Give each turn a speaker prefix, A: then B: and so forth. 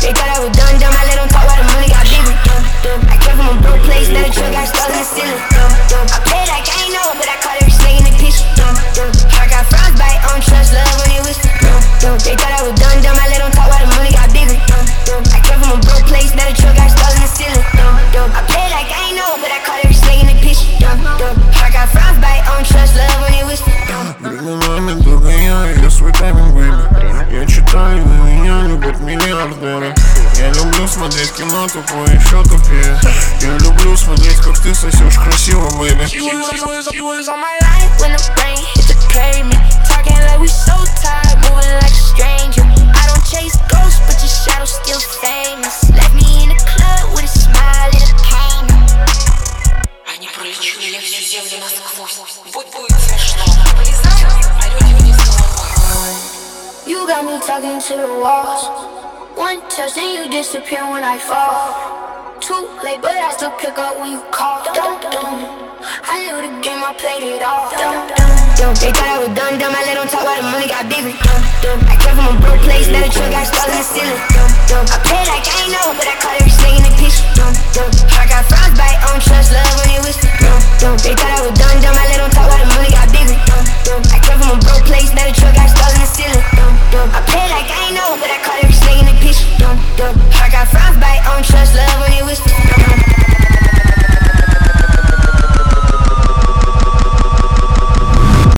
A: They thought I was done, I let them talk while the money got bigger. I came from a broke place, now the truck got stars in the ceiling. I played like I ain't know, but I caught every snake in the picture. I got frostbite, I don't trust love when it whisper. They thought I was done, I let them talk while the money got bigger. I came from a broke place, now the truck got stars in the ceiling. I played like I ain't know, but I caught every snake in the picture. I got frostbite, I don't trust love when it whisper.
B: Временами догоняю я свой тайминг, бэйби. Я читаю, на меня любят миллиардеры. Я люблю смотреть кино тупое, еще тупее. Я люблю смотреть, как ты сосешь красиво, бэйби.
A: You was on my line when the rain hit the pavement. Talking like we so tired, moving like a stranger. I don't chase ghosts, but your shadow still famous. Left me in the club with a smile and a pain.
C: Они пролечили всю землю насквозь. Будь будет смешно, полезай, а люди вниз головой.
A: You got me talking to the walls. One touch and you disappear when I fall. Too late, but I still pick up when you call. I knew the game, I played it all. They thought I was done, I let them talk while the money got bigger. I came from a broke place, now the truck got stars in the ceiling. I played like